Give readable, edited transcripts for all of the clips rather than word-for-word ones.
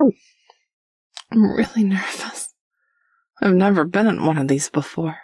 I'm really nervous. I've never been in one of these before.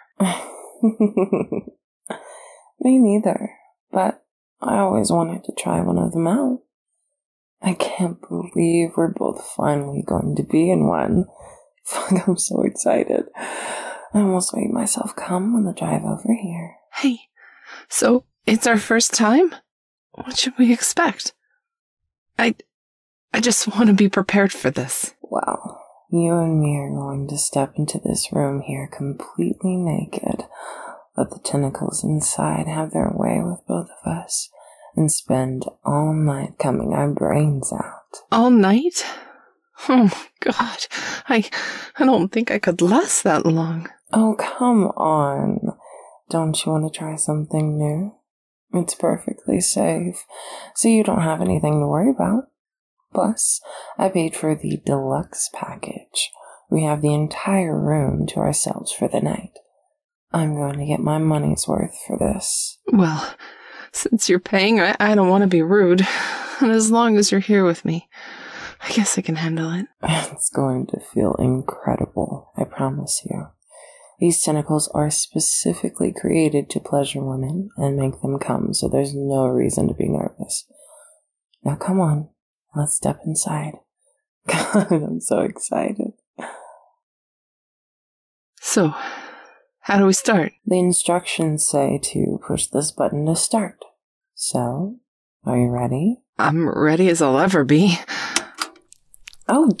Me neither, but I always wanted to try one of them out. I can't believe we're both finally going to be in one. Fuck, I'm so excited. I almost made myself come on the drive over here. Hey, so it's our first time? What should we expect? I just want to be prepared for this. Well, you and me are going to step into this room here completely naked. Let the tentacles inside have their way with both of us and spend all night coming our brains out. All night? Oh my god. I don't think I could last that long. Oh, come on. Don't you want to try something new? It's perfectly safe, so you don't have anything to worry about. Plus, I paid for the deluxe package. We have the entire room to ourselves for the night. I'm going to get my money's worth for this. Well, since you're paying, I don't want to be rude. And as long as you're here with me, I guess I can handle it. It's going to feel incredible, I promise you. These tentacles are specifically created to pleasure women and make them come, so there's no reason to be nervous. Now come on, let's step inside. God, I'm so excited. So, how do we start? The instructions say to push this button to start. So, are you ready? I'm ready as I'll ever be. Oh,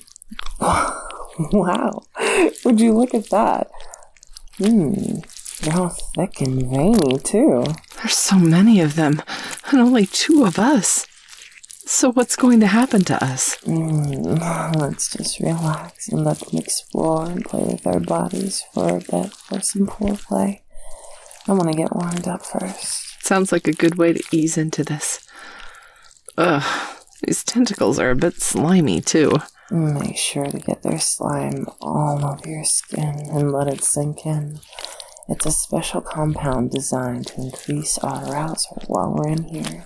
wow. Would you look at that? They're all thick and veiny, too. There's so many of them, and only 2 of us. So what's going to happen to us? Let's just relax and let them explore and play with our bodies for a bit for some foreplay. I want to get warmed up first. Sounds like a good way to ease into this. Ugh, these tentacles are a bit slimy, too. Make sure to get their slime all over your skin and let it sink in. It's a special compound designed to increase our arousal while we're in here.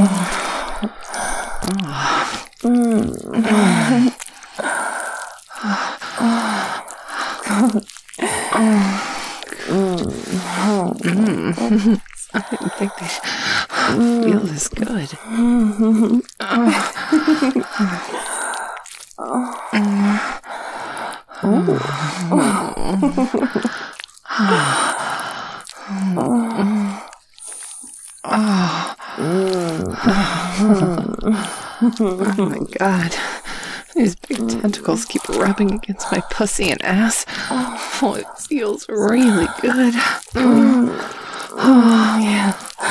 I didn't think they'd feel this good. Oh my god. These big tentacles keep rubbing against my pussy and ass. Oh, it feels really good. Oh, yeah.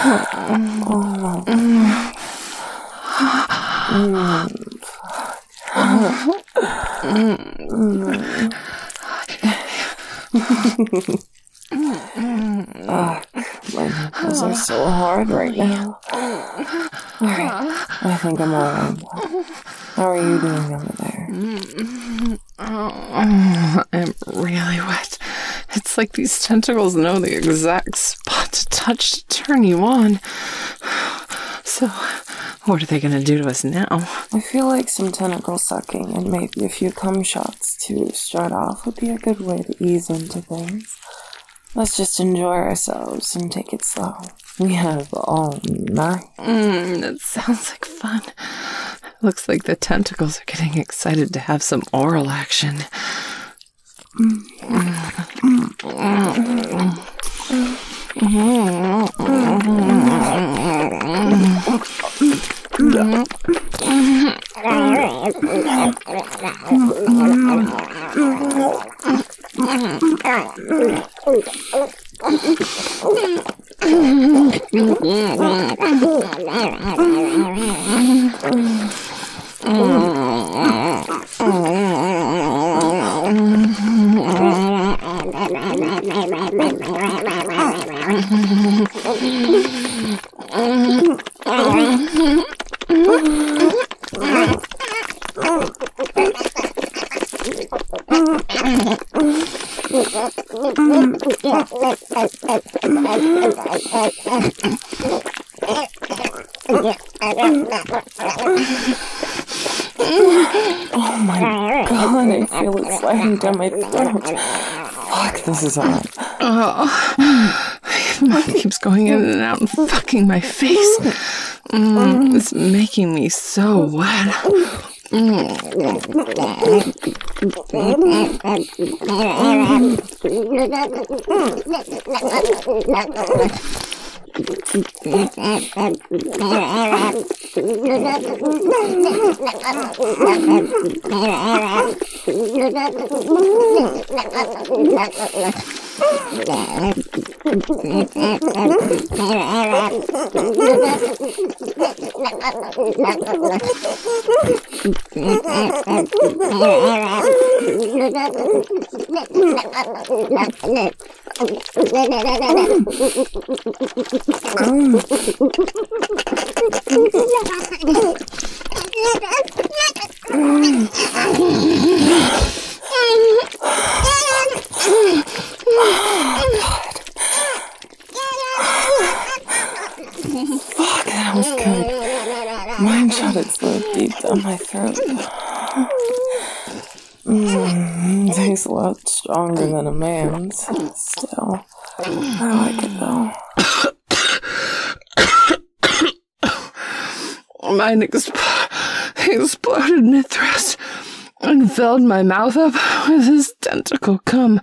My nipples are so hard right now. Alright, I think I'm all warmed up. How are you doing over there? I'm really wet. It's like these tentacles know the exact spot to touch to turn you on. So, what are they going to do to us now? I feel like some tentacle sucking and maybe a few cum shots to start off would be a good way to ease into things. Let's just enjoy ourselves and take it slow. We have all night. That sounds like fun. Looks like the tentacles are getting excited to have some oral action. Oh my god, I feel it sliding down my throat. Fuck, this is hot. Mine keeps going in and out and fucking my face. It's making me so wet. Fuck, that was good. Mine shot its load deep down my throat. Tastes a lot stronger than a man's. Still, I like it though. Mine exploded mid-thrust and filled my mouth up with his tentacle cum.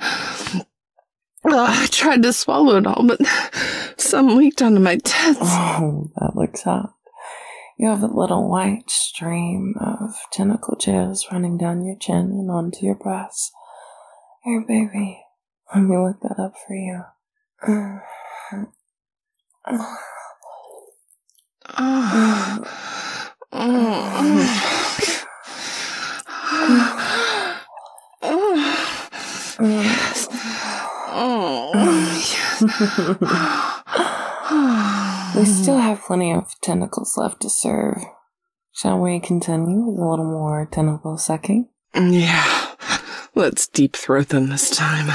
I tried to swallow it all, but some leaked onto my tits. Oh, that looks hot. You have a little white stream of tentacle jizz running down your chin and onto your breasts. Here, baby, let me look that up for you. We still have plenty of tentacles left to serve. Shall we continue with a little more tentacle sucking? Yeah, let's deep throat them this time.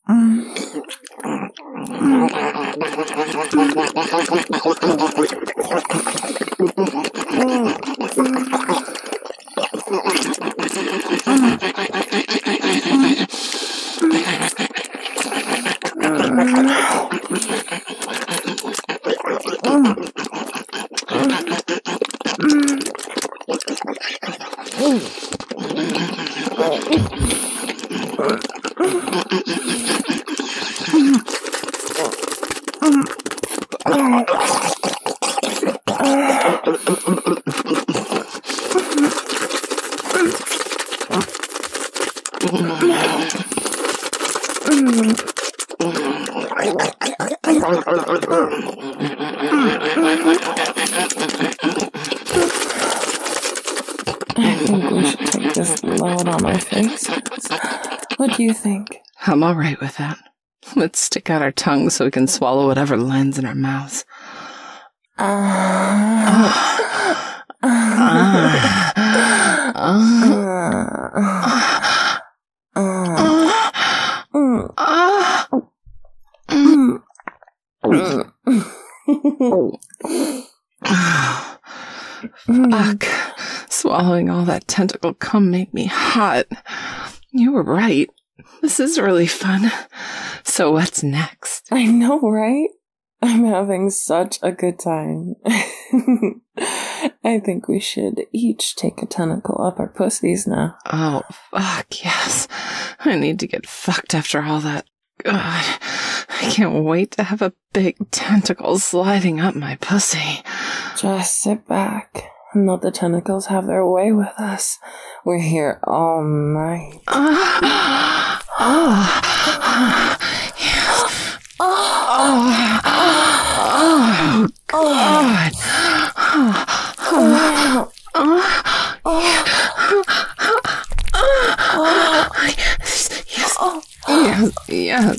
I think we should take this load on our faces. What do you think? I'm all right with that. Let's stick out our tongues so we can swallow whatever lands in our mouths. Fuck. Swallowing all that tentacle cum made me hot. You were right. This is really fun. So what's next? I know, right? I'm having such a good time. I think we should each take a tentacle up our pussies now. Oh, fuck, yes. I need to get fucked after all that. God, I can't wait to have a big tentacle sliding up my pussy. Just sit back and let the tentacles have their way with us. We're here all night. God. Yes.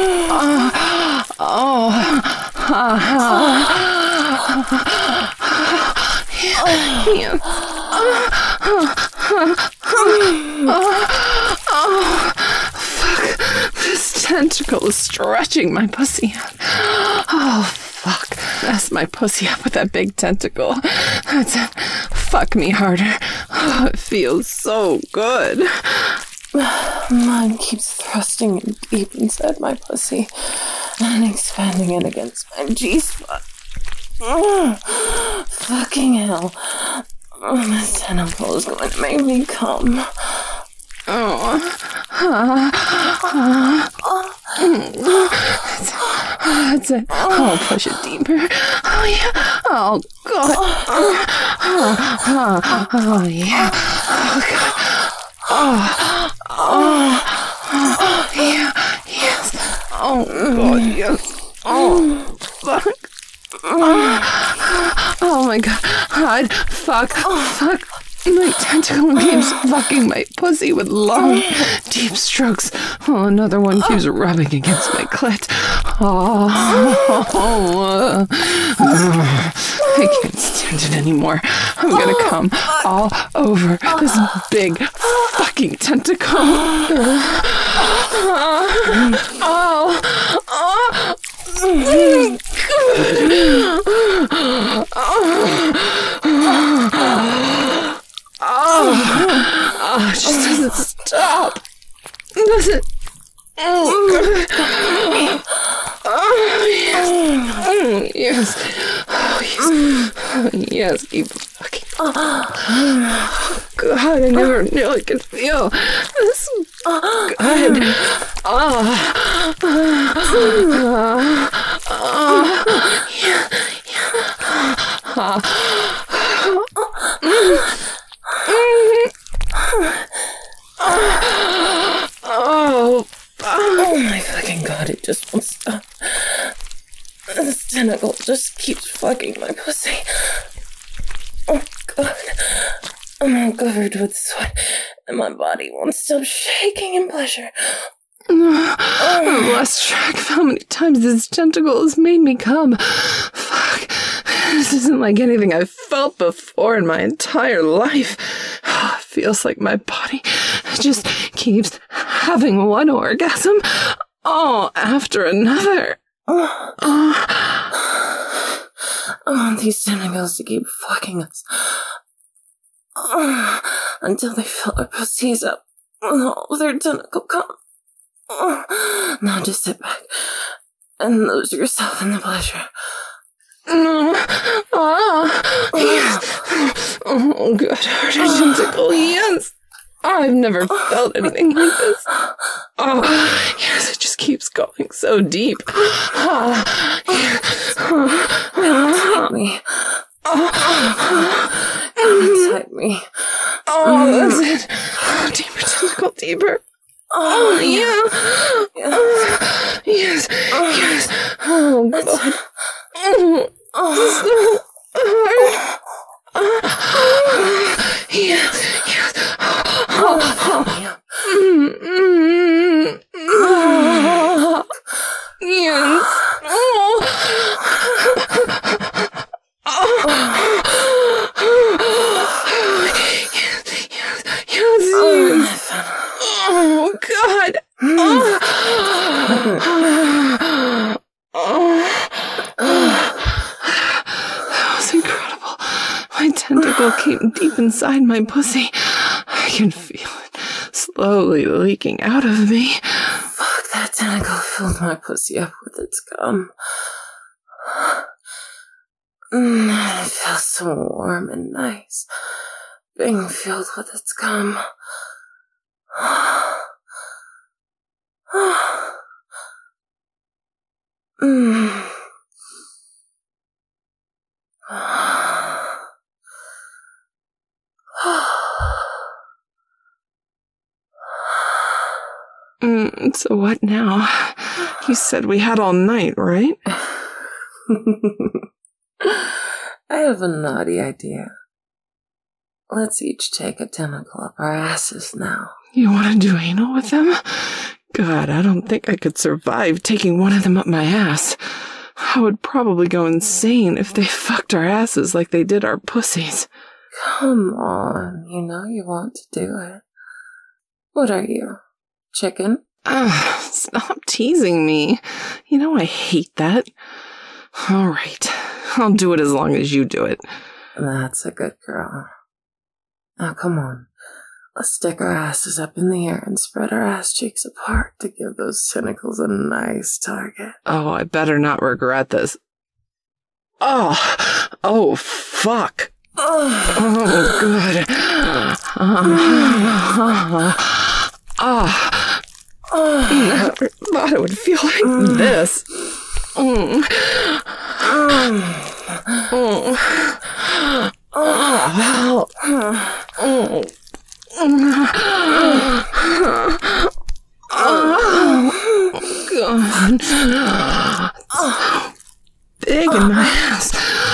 Fuck. This tentacle is stretching my pussy out. Oh, fuck. Mess my pussy up with that big tentacle. That's it. Fuck me harder. Oh, it feels so good. Mine keeps thrusting in deep inside my pussy and expanding it against my G-spot. Fucking hell. This tentacle is going to make me come. That's it. I'll push it deeper. Oh, yeah. Oh, God. Oh, yeah. Oh, God. Yeah. Yes. Oh, God, yes. Oh, fuck. Oh, my God. Fuck. My tentacle keeps fucking my pussy with long, deep strokes, while another one keeps rubbing against my clit. I can't stand it anymore. I'm gonna come all over this big fucking tentacle. It just doesn't stop. Does it? Yes. Yes, keep fucking. God, I never knew I could feel this good. Oh my fucking God, it just won't stop. This tentacle just keeps fucking my pussy. Oh God. I'm all covered with sweat, and my body won't stop shaking in pleasure. I've lost track of how many times this tentacle has made me come. Fuck. This isn't like anything I've felt before in my entire life. It feels like my body just keeps having one orgasm after another. I want these tentacles to keep fucking us until they fill our pussies up with all of their tentacle cum. Now just sit back and lose yourself in the pleasure. Yes. Oh, good. Heart tentacle, yes. I've never felt anything like this. Yes, it just keeps going so deep. Inside me. Come inside me. That's it. Deeper tentacle, deeper. Yeah. Yes. Oh, God. So hard. Yes. Yes. Oh, God. That was incredible. My tentacle came deep inside my pussy. I can feel it slowly leaking out of me. Fuck, that tentacle filled my pussy up with its cum. It feels so warm and nice, being filled with its cum. So what now? You said we had all night, right? I have a naughty idea. Let's each take a tentacle up our asses now. You want to do anal with them? God, I don't think I could survive taking one of them up my ass. I would probably go insane if they fucked our asses like they did our pussies. Come on, you know you want to do it. What are you, chicken? Stop teasing me. You know I hate that. All right, I'll do it as long as you do it. That's a good girl. Now come on. Let's stick our asses up in the air and spread our ass cheeks apart to give those tentacles a nice target. Oh, I better not regret this. Oh, fuck. Oh, good. Never thought it would feel like this. God. Big in my ass.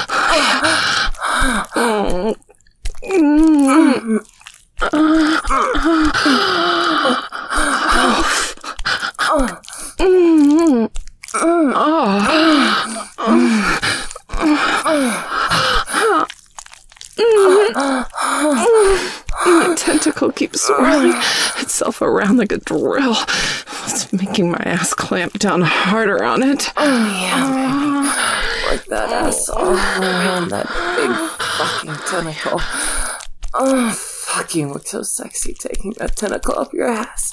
My tentacle keeps swirling itself around like a drill. It's making my ass clamp down harder on it. Oh, yeah, baby. Like that ass all around that big fucking tentacle. Oh, fuck, you look so sexy taking that tentacle up your ass.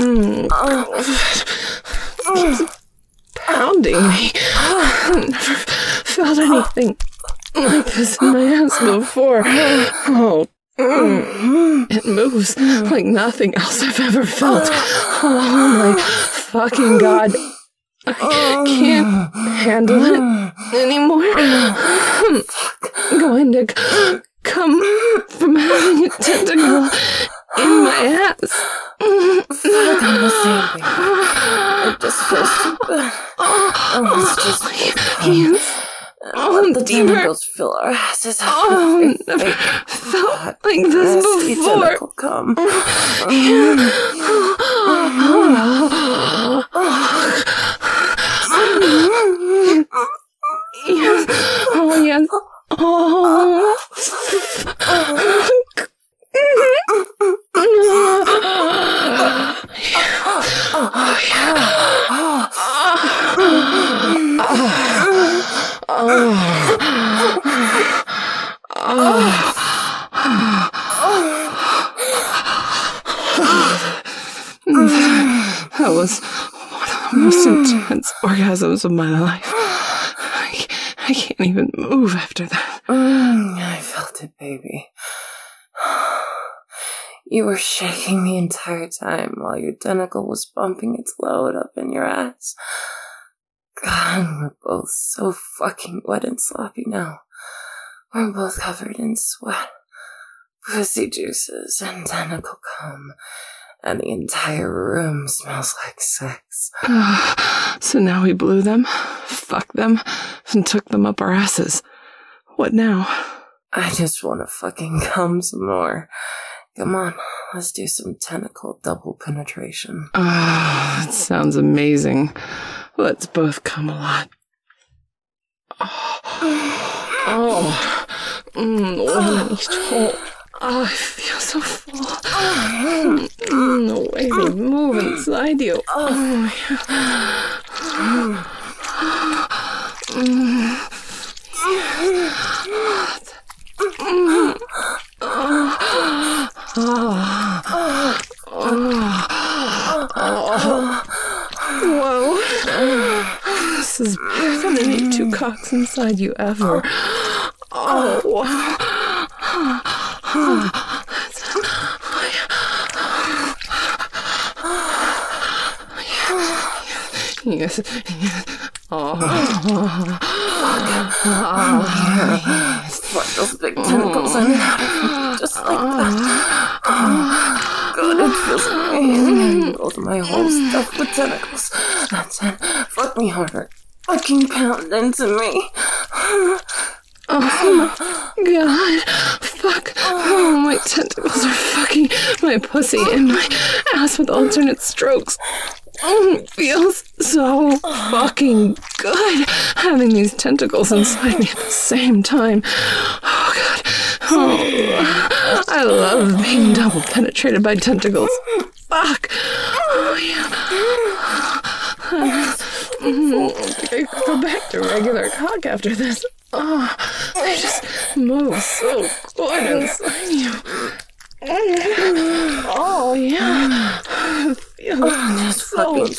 It's pounding me. I've never felt anything like this in my ass before. Oh, it moves like nothing else I've ever felt. Oh my fucking God. I can't handle it anymore. I'm going to come from having a tentacle in my ass. Fuck, I'm the same, baby. It just feels too good. Let's just let the tentacles fill our asses up. Never felt like this before. Tentacle come. Yes. Oh, yes. Oh. That was one of the most intense orgasms of my life. I can't even move after that. I felt it, baby. You were shaking the entire time while your tentacle was bumping its load up in your ass. God, we're both so fucking wet and sloppy now. We're both covered in sweat, pussy juices, and tentacle cum. And the entire room smells like sex. So now we blew them, fucked them, and took them up our asses. What now? I just want to fucking cum some more. Come on, let's do some tentacle double penetration. That sounds amazing. Let's both cum a lot. One in each hole. I feel so full. The way they move inside you. Whoa. This is better than any two cocks inside you ever. Oh, wow. Yes. Fuck those big tentacles in and out of me, just like that. God, it feels amazing. Both of my holes stuffed with tentacles. That's it. Fuck me harder. Fucking pound into me. Oh my God. Fuck. Oh, my tentacles are fucking my pussy and my ass with alternate strokes. It feels so fucking good having these tentacles inside me at the same time. Oh, God. Oh, I love being double penetrated by tentacles. Fuck. Oh, yeah. I think I could go back to regular cock after this. Oh, they just move so good inside you.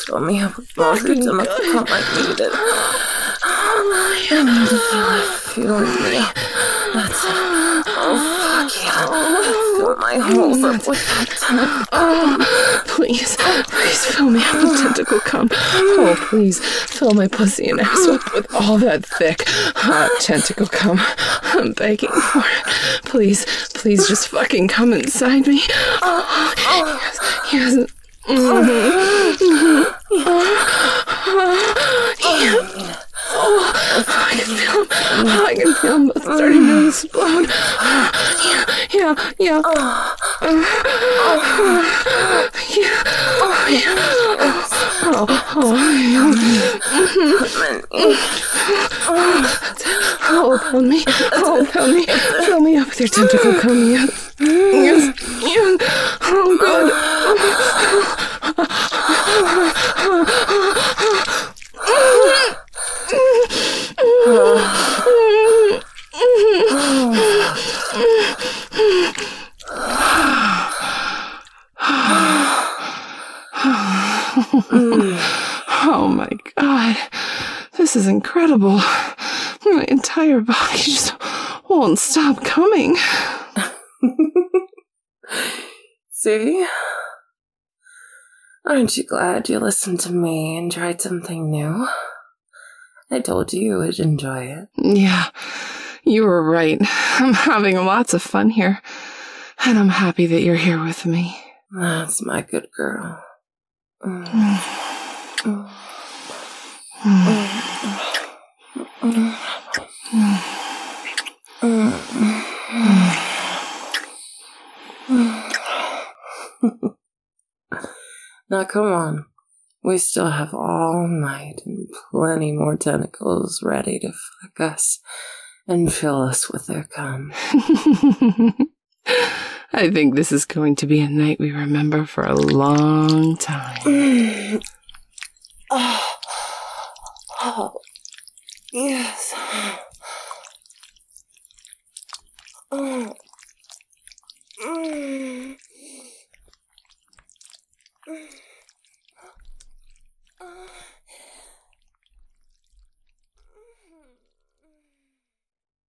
Please fill me up with more tentacle cum. I need it. I need to feel it fueling me. That's it. Oh, fuck yeah. Fill my holes up with that tentacle. Please fill me up with tentacle cum. Oh, please fill my pussy and ass up with all that thick, hot tentacle cum. I'm begging for it. Please just fucking come inside me. Yes. I can feel him starting to explode. Yeah. Pound me. Fill me up with your tentacle cum. Yes. Oh, God. Oh my God, this is incredible. My entire body just won't stop coming. See? Aren't you glad you listened to me and tried something new? I told you would enjoy it. Yeah, you were right. I'm having lots of fun here, and I'm happy that you're here with me. That's my good girl. Now come on. We still have all night and plenty more tentacles ready to fuck us and fill us with their cum. I think this is going to be a night we remember for a long time. Oh.